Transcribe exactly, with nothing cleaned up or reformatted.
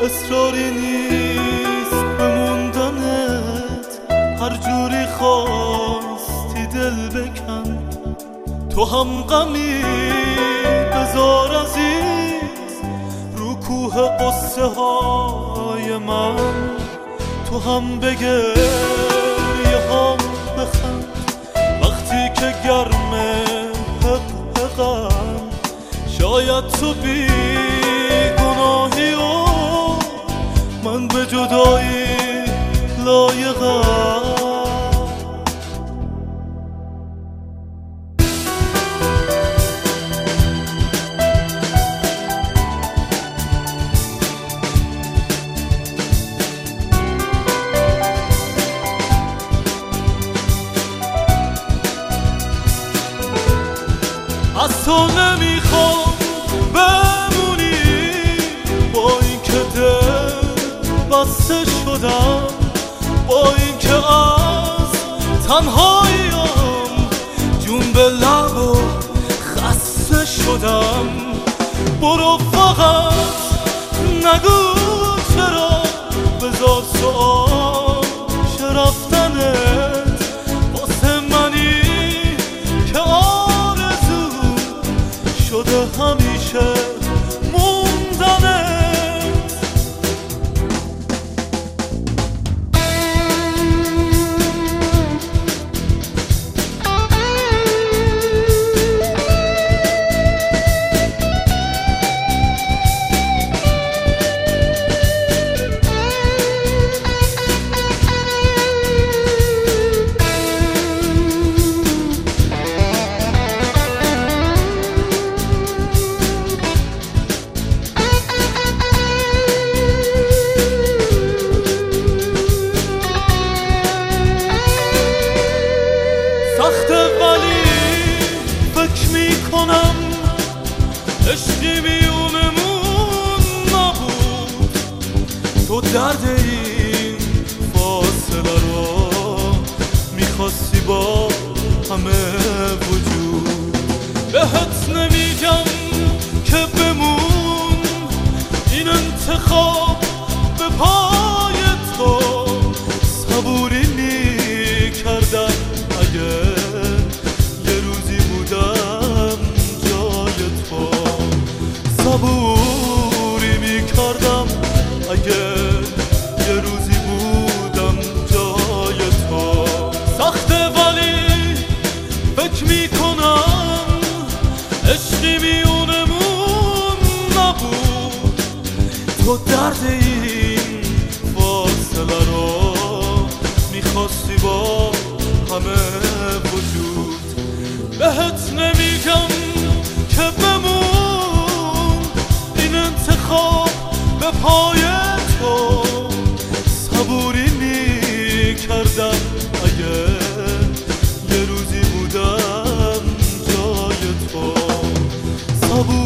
اصراری نیست بموندنت، هر جوری خواستی دل بکن. تو هم غمی بذار عزیز رو کوه قصه های من، تو هم بگریه هم بخند وقتی که گرمه حق حقم. شاید تو بی گناهی و من به جدایی لایقم. از تو نمیخوام بمونی با این که دل بسته شدم، با این که از تنهاییم جون به لب و خسته شدم. برو فقط نگو چرا، بذار سؤال رفتنت واسه منی که شده همیشه موندنت. عشقی میونمون نبود، تو درد این فاصله رو میخواستی با همه وجود. بهت نمیگم که بمون، این انتخاب به پای تو. صبوری میکردم اگه یه روزی بودم جای تو، صبوری میکردم اگه یه روزی بودم جای تو. سخته ولی فکر میکنم عشقی میونمون نبود، تو درد این فاصله رو میخواستی با همه وجود. بهت نمیگم که بمون، این انتخاب به پای تو. صبوری میکردم اگه یه روزی بودم جای تو، صبور